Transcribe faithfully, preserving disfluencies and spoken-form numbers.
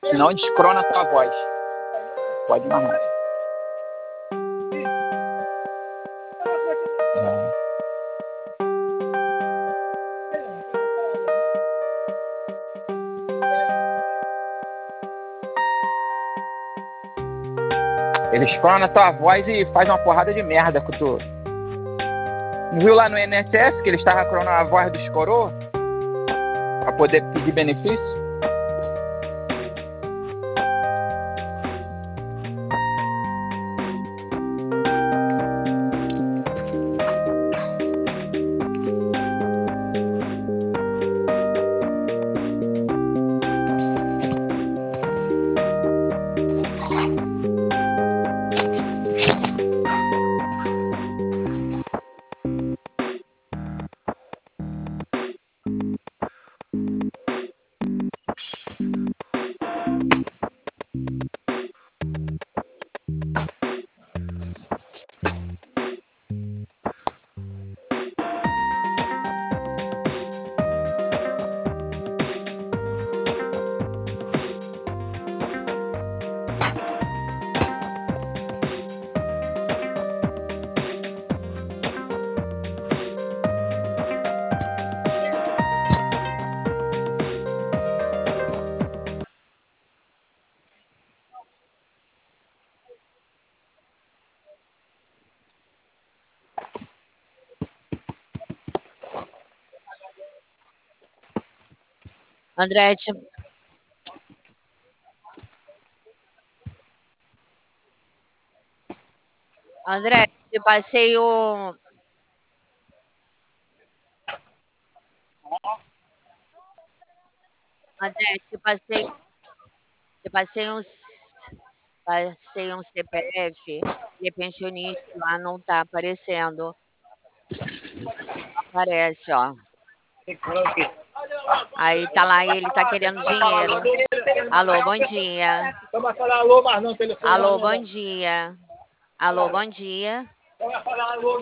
Senão descrona a tua voz. Pode amarrar. Ele escrona a tua voz e faz uma porrada de merda com tu. Não viu lá no I N S S que ele estava cronando a voz dos coroa? Pra poder pedir benefício? André, te... André, te passei o. André, te passei, te passei um, passei um C P F de pensionista lá, não tá aparecendo. Aparece, ó. Aí tá lá, ele tá querendo dinheiro. Alô, bom dia. Não vai falar alô, mas não, telefone. Alô, bom dia. Alô, bom dia. Não vai falar alô.